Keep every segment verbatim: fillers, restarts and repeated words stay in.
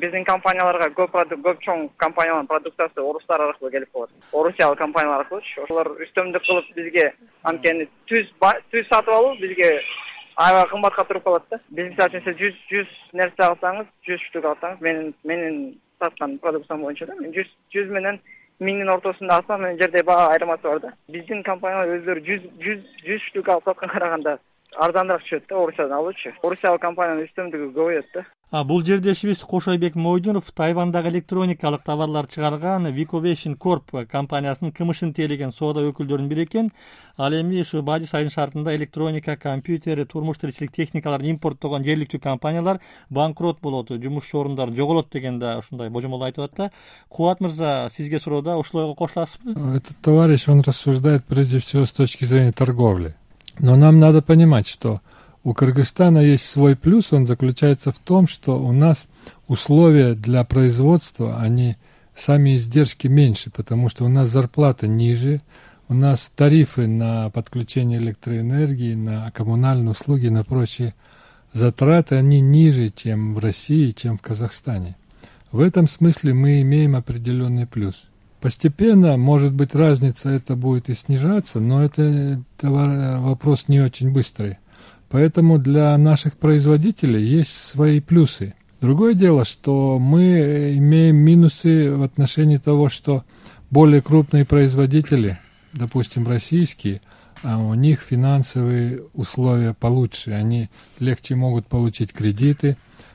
биздин компанияларга көп көп чоң компаниялардын продукциясы орустар аркылуу келип калат. Орусиялык компаниялар аркылуучу. Ошолор үстөмдүк кылып бизге анткени түз түз сатып алуу бизге аябай кымбатка туруп калат да. Биз мисалы үчүн жүз жүз нерсе алсаңыз, жүз штук алсаңыз, менин менин саткан продукциям боюнча да, мен жүз жүз менен миңдин ортосунда алсам, мен жерде баа айырмасы бар да. Биздин компаниялар өздөрү жүз жүз жүз штук алып сатканга караганда арзаныраак түшөт да Орусиядан алуучу. Орусиялык компаниянын үстөмдүгү көбөйөт да. А бул жердешибиз Кошойбек Мойдунов Тайвандагы электроникалык товарлар чыгарган Vicovation Corp компаниясынын кымышын тейлеген соода өкүлдөрүнүн бири экен. Ал эми ушу Бажы Сайдын шартында электроника, компьютер, турмуш тиричилик техникаларын импорттогон жергиликтүү компаниялар банкрот болот, жумуш орундары жоголот деген да ушундай божомол айтып атат да. Кубат мырза, сизге суроодо ушулайга кошуласызбы? Этот товарищ, он рассуждает прежде всего с точки зрения торговли. Но нам надо понимать, что у Кыргызстана есть свой плюс, он заключается в том, что у нас условия для производства, они сами издержки меньше, потому что у нас зарплата ниже, у нас тарифы на подключение электроэнергии, на коммунальные услуги, на прочие затраты, они ниже, чем в России, чем в Казахстане. В этом смысле мы имеем определенный плюс. Постепенно, может быть, разница это будет и снижаться, но это, это вопрос не очень быстрый. Поэтому для наших производителей есть свои плюсы. Другое дело, что мы имеем минусы в отношении того, что более крупные производители, допустим, российские, а у них финансовые условия получше. Они легче могут получить кредиты,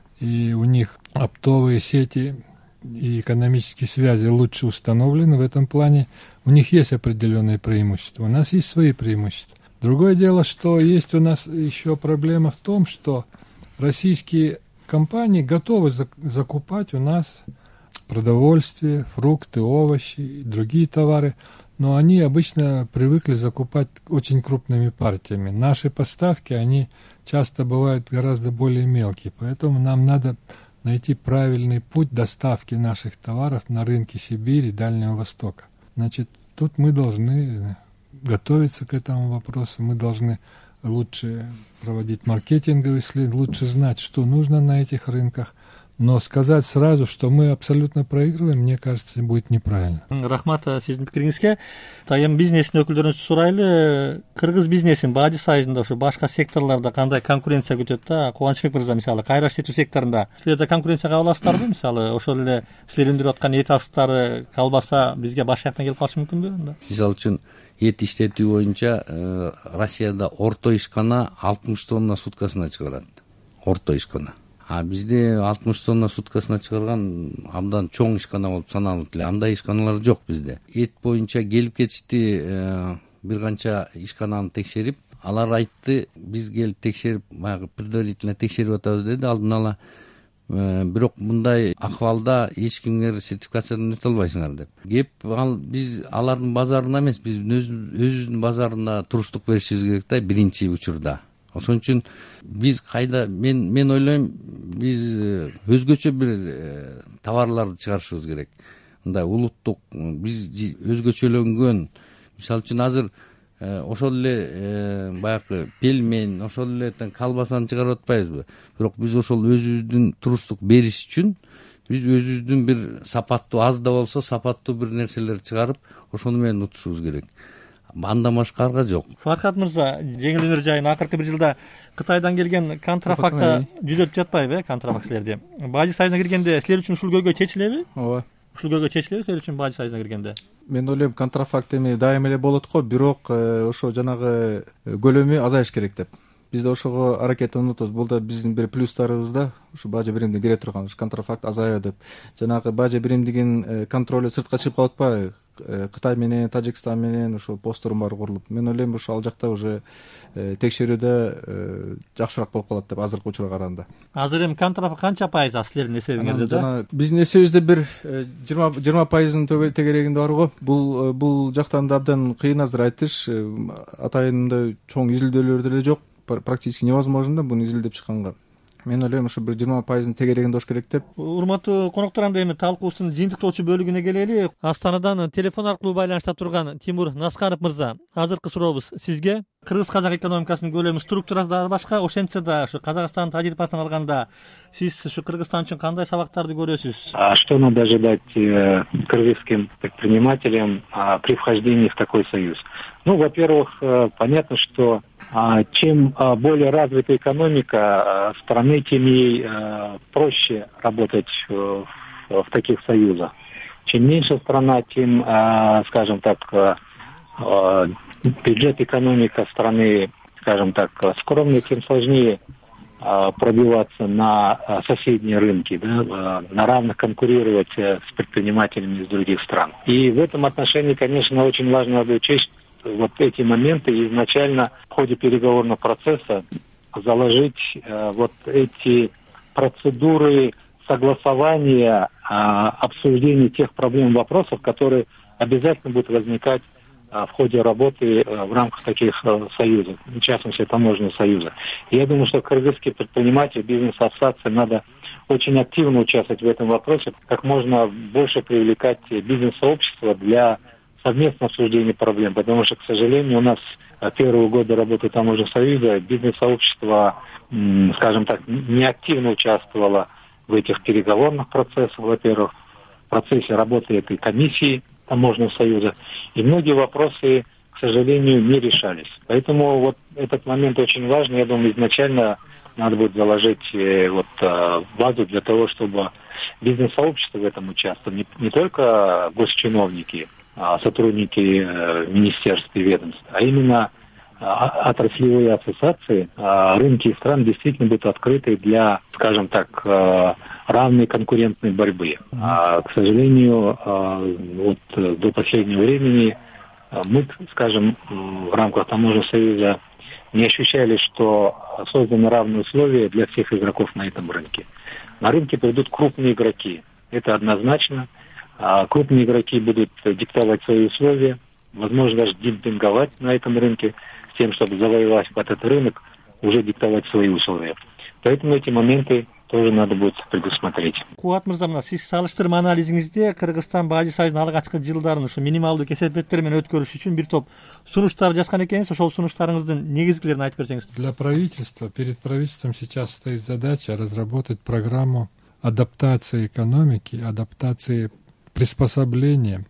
и у них оптовые сети и экономические связи лучше установлены в этом плане. У них есть определенные преимущества. У нас есть свои преимущества. Другое дело, что есть у нас еще проблема в том, что российские компании готовы закупать у нас продовольствие, фрукты, овощи и другие товары, но они обычно привыкли закупать очень крупными партиями. Наши поставки, они часто бывают гораздо более мелкие, поэтому нам надо найти правильный путь доставки наших товаров на рынки Сибири и Дальнего Востока. Значит, тут мы должны готовиться к этому вопросу, мы должны лучше проводить маркетинговые исследования, лучше знать, что нужно на этих рынках. Но сказать сразу, что мы абсолютно проигрываем, мне кажется, будет неправильно. Рахмат сиздин пикириңизге. Тайым бизнестин өкүлдөрүнөн сурайлы. Кыргыз бизнесин Бажы Сайдында ушу башка секторлордо кандай конкуренция күтөт да? Кубанычбек мырза, мисалы, кайра иштетүү секторунда силер да конкуренция каба аласыздарбы? Мисалы, ошол эле силер өндүрүп аткан эт астары, колбаса бизге башка жактан келип калышы мүмкүнбү? Мисалы үчүн эт иштетүү боюнча э, Россияда орто ишкана алтымыш тонна суткасына чыгарат. Орто ишкана. А бизде алтымыш тонна суткасына чыгарган абдан чоң ишкана болуп саналат эле. Андай ишканалар жок бизде. Эт боюнча келип кетишти, э, бир канча ишкананы текшерип, алар айтты, биз келип текшерип, баягы предварительно текшерип атабыз деди, алдын ала. Э, бирок мындай акыбалда эч кимдер сертификациядан өтө албайсыңар деп. Кеп ал биз алардын базарында эмес, биз өзүбүздүн базарында туруштук беришибиз керек да биринчи учурда. Ошон үчүн биз кайда мен мен ойлойм, биз өзгөчө бир товарларды чыгарышыбыз керек. Мындай улуттук, биз өзгөчөлөнгөн, мисалы үчүн азыр ошол эле баягы пельмень, ошол эле колбасаны чыгарып атпайбызбы? Бирок биз ошол өзүбүздүн туруштук бериш үчүн биз өзүбүздүн бир сапаттуу, аз да болсо сапаттуу бир нерселерди чыгарып, ошону менен утушубуз керек. Андан башкарга жок. Фархат мырза, жеңил өнөр жайын акыркы бир жылда Кытайдан келген контрафакта жүзөп жатпайбы, э, контрафакт силерди? Бажы Сайдына киргенде силер үчүн ушул көйгөй чечилеби? Ооба. Ушул көйгөй чечилеби силер үчүн Бажы Сайдына киргенде? Мен ойлойм, контрафакт эми дайыма эле болот го, бирок ошо жанагы көлөмү азайыш керек деп. Биз да ошого аракеттенип атабыз. Бул да биздин бир плюстарыбыз да, ушу бажы биримине кире турган, контрафакт азая деп. Жанагы бажы биримдигин контролу сыртка чыгып калып атпайбы? Кытай менен, Тажикстан менен ошо посттор бар курулуп. Мен ойлойм, ошо ал жакта уже текшерүүдө жакшыраак болуп калат деп азыркы учурга караганда. Азыр эми контрафакт канча пайыз силердин эсебиңерде да? Жана биздин эсебибизде бир жыйырма пайыздын тегерегинде бар го. Бул бул жактан да абдан кыйын азыр айтыш. Атайын чоң изилдөөлөр деле жок. Практически невозможно да буну изилдеп чыкканга. мен ойлойм ушу бир жыйырма пайыздын тегерегинде болуш керек деп. Урматтуу коноктор, анда эми талкуубуздун жыйынтыктоочу бөлүгүнө келели. Астанадан телефон аркылуу байланышта турган Тимур Наскаров мырза, азыркы сурообуз сизге. Кыргыз-казак экономикасынын көлөмү, структурасы дагы башка. Ошентсе да ушу Казакстандын тажрыйбасын алганда сиз ушу Кыргызстан үчүн кандай сабактарды көрөсүз? Что надо ожидать кыргызским предпринимателям при вхождении в такой союз? Ну, во-первых, понятно, что чем более развита экономика страны, тем ей проще работать в таких союзах. Чем меньше страна, тем, скажем так, бюджет, экономика страны, скажем так, скромный, тем сложнее пробиваться на соседние рынки, да, на равных конкурировать с предпринимателями из других стран. И в этом отношении, конечно, очень важно надо учесть вот эти моменты и изначально в ходе переговорного процесса заложить э, вот эти процедуры согласования, э, обсуждения тех проблем, вопросов, которые обязательно будут возникать э, в ходе работы э, в рамках таких э, союзов, в частности таможенного союза. И я думаю, что кыргызские предприниматели, бизнес-ассоциации надо очень активно участвовать в этом вопросе, как можно больше привлекать бизнес-сообщество для совместное обсуждение проблем, потому что, к сожалению, у нас первого года работы таможенного союза бизнес-сообщество, скажем так, не активно участвовало в этих переговорных процессах, во-первых, в процессе работы этой комиссии таможенного союза, и многие вопросы, к сожалению, не решались. Поэтому вот этот момент очень важный. Я думаю, изначально надо будет заложить вот базу для того, чтобы бизнес-сообщество в этом участвовало, не, не только госчиновники, сотрудники министерств и ведомств, а именно отраслевые ассоциации, рынки стран действительно будут открыты для, скажем так, равной конкурентной борьбы. А, к сожалению, вот до последнего времени мы, скажем, в рамках таможенного союза не ощущали, что созданы равные условия для всех игроков на этом рынке. На рынке придут крупные игроки, это однозначно. Крупные игроки будут диктовать свои условия, возможно, даже демпинговать на этом рынке, с тем, чтобы завоевать этот рынок, уже диктовать свои условия. Поэтому эти моменты тоже надо будет предусмотреть. Кубат мырза, мына сиз салыштырма анализиңизде Кыргызстан Бажы Союзунун алгачкы жылдарын ушу минималдуу кесепеттер менен өткөрүш үчүн бир топ сунуштар жазган экенсиз. Ошол сунуштарыңыздын негизгилерин айтып берсеңиз. Для правительства, перед правительством сейчас стоит задача разработать программу адаптации экономики, адаптации приспособления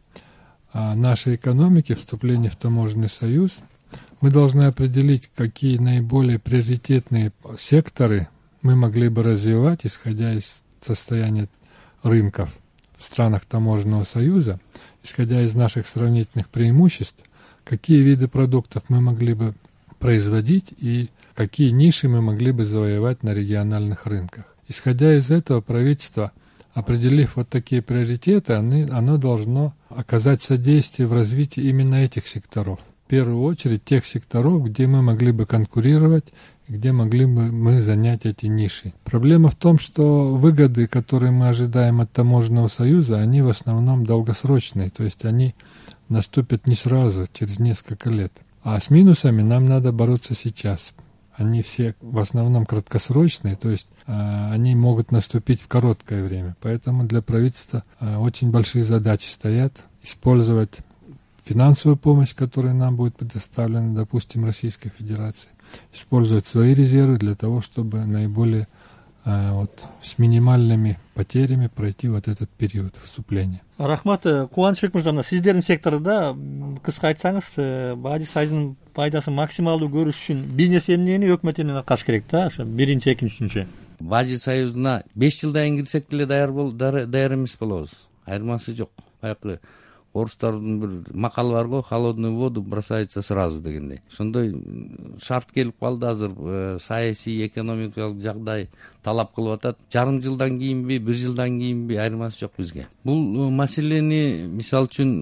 нашей экономики, вступления в таможенный союз. Мы должны определить, какие наиболее приоритетные секторы мы могли бы развивать, исходя из состояния рынков в странах таможенного союза, исходя из наших сравнительных преимуществ, какие виды продуктов мы могли бы производить и какие ниши мы могли бы завоевать на региональных рынках. Исходя из этого, правительство, определив вот такие приоритеты, оно, оно должно оказать содействие в развитии именно этих секторов. В первую очередь тех секторов, где мы могли бы конкурировать, где могли бы мы занять эти ниши. Проблема в том, что выгоды, которые мы ожидаем от таможенного союза, они в основном долгосрочные, то есть они наступят не сразу, через несколько лет. А с минусами нам надо бороться сейчас. Они все в основном краткосрочные, то есть э, они могут наступить в короткое время. Поэтому для правительства э, очень большие задачи стоят. Использовать финансовую помощь, которая нам будет предоставлена, допустим, Российской Федерации. Использовать свои резервы для того, чтобы наиболее э, вот, с минимальными потерями пройти вот этот период вступления. Рахмат, Кубанычбек мырза, сиздердин секторунда кыска айтсаңыз, Бажы Союзунун пайдасын максималдуу көрүш үчүн бизнес эмнени өкмөт эмнени аткарыш керек да? Ошо биринчи, экинчи, үчүнчү. Бажы Союзуна беш жылдан кийин кирсек деле даяр бол даяр эмес болобуз. Айырмасы жок. Баягы орустардын бир макалы бар го, холодную воду бросается сразу дегендей. Ошондой шарт келип калды азыр, саясий, экономикалык жагдай талап кылып атат. Жарым жылдан кийинби, бир жылдан кийинби айырмасы жок бизге. Бул маселени мисалы үчүн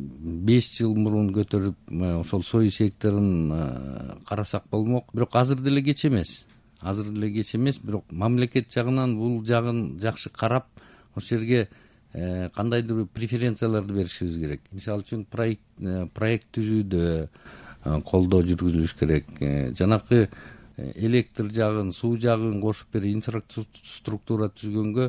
беш жыл мурун көтөрүп ошол союз секторун карасак болмок. Бирок азыр деле кеч эмес. Азыр деле кеч эмес, бирок мамлекет жагынан бул жагын жакшы карап, ошол жерге кандайдыр бир преференцияларды беришибиз керек. Мисалы үчүн проект проект түзүүдө колдоо жүргүзүлүш керек. Жанакы электр жагын, суу жагын кошуп берип инфраструктура түзгөнгө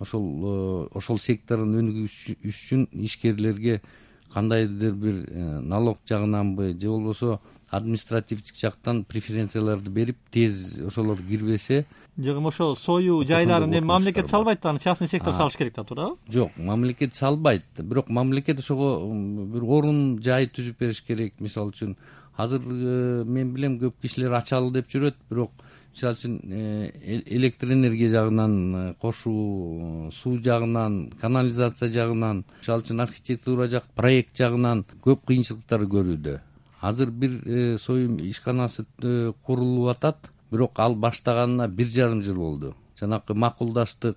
ошол ошол сектордун өнүгүшү үчүн ишкерлерге кандайдыр бир налог жагынанбы же болбосо административдик жактан преференцияларды берип тез ошолор кирбесе. Жогом ошо сою жайларын эми мамлекет салбайт да, аны частный сектор салыш керек да, туурабы? Жок, мамлекет салбайт, бирок мамлекет ошого бир орун жай түзүп бериш керек. Мисалы үчүн азыр мен билем көп кишилер ачалы деп жүрөт, бирок мисалы үчүн электр энергия жагынан, кошуу, суу жагынан, канализация жагынан, мисалы үчүн архитектура жак, проект жагынан көп кыйынчылыктар көрүүдө. Азыр бир союм ишканасы курулуп атат, бирок ал баштаганына бир жарым жыл болду. Жанакы макулдаштык,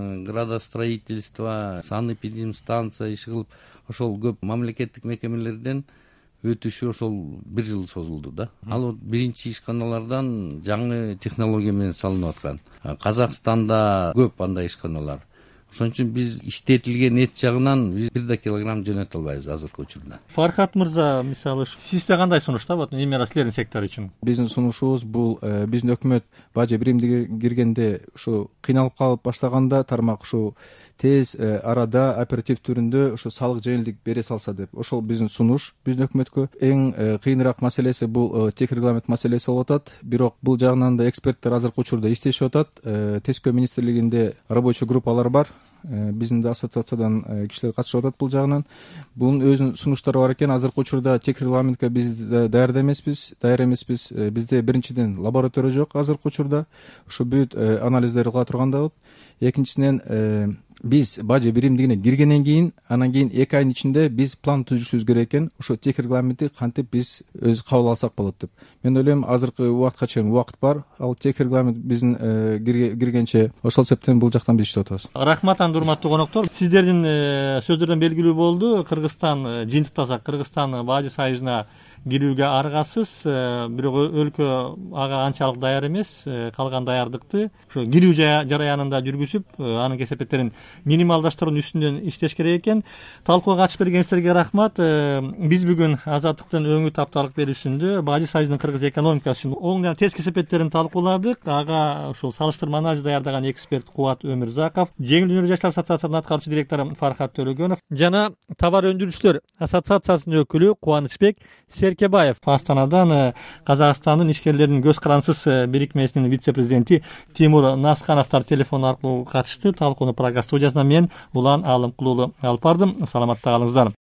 градостроительство, санэпидемстанция иши кылып, ошол көп мамлекеттик мекемелерден өтүшү ошол бир жыл созулду да. Ал вот биринчи ишканалардан жаңы технология менен салынып аткан. Казакстанда көп андай ишканалар. Ошон үчүн биз иштетилген эт жагынан бир да килограмм жөнөтө албайбыз азыркы учурда. Фархат мырза, мисалы сизде кандай сунуштар бар эмне силердин сектор үчүн? Биздин сунушубуз бул биздин өкмөт бажы биримди киргенде ушу кыйналып калып баштаганда тармак ушу тез арада оператив түрүндө ушу салык жеңилдик бере салса деп. Ошол биздин сунуш биздин өкмөткө. Эң кыйыныраак маселеси бул тех регламент маселеси болуп атат. Бирок бул жагынан да эксперттер азыркы учурда иштешип атат. Тескөө министрлигинде рабочий группалар бар. Биздин да ассоциациядан кишилер катышып атат бул жагынан. Бунун өзүнүн сунуштары бар экен. Азыркы учурда тех регламентке биз даяр эмеспиз, даяр эмеспиз. Бизде биринчиден лаборатория жок азыркы учурда. Ушу бүт анализдерди кыла турганда. Экинчисинен биз бажы биримдигине киргенден кийин, анан кийин эки айдын ичинде биз план түзүшүбүз керек экен. Ошо тех регламентти кантип биз өз кабыл алсак болот деп. Мен ойлойм, азыркы убакытка чейин убакыт бар. Ал тех регламент биздин киргенче ошол септен бул жактан биз иштеп атабыз. Рахмат, урматтуу коноктор. Сиздердин сөздөрдөн белгилүү болду. Кыргызстан жыйынтыктаса Кыргызстан Бажы союзуна кирүүгө аргасыз, бирок өлкө ага анчалык даяр эмес. Калган даярдыкты ошо кирүү жараянында жүргүзүп, анын кесепеттерин минималдаштыруу үстүнөн иштеш керек экен. Талкууга катышып бергениңиздерге рахмат. Биз бүгүн Азаттыктын өңү тапталык берүүсүндө Бажы союзунун кыргыз экономикасы үчүн оң жана терс кесепеттерин талкууладык. Ага ошол салыштырма анализ даярдаган эксперт Кубат Өмүрзаков, Жеңил өнөр жаштар ассоциациясынын аткаруучу директору Фархат Төлөгөнов жана товар өндүрүүчүлөр ассоциациясынын өкүлү Кубанычбек Серкебаев, Астанадан Казакстандын ишкерлеринин көз карансыз бирикмесинин вице-президенти Тимур Наскановдор телефон аркылуу катышты. Талкууну программа студиясынан мен Улан Алымкулуулу алып бардым. Саламатта калыңыздар.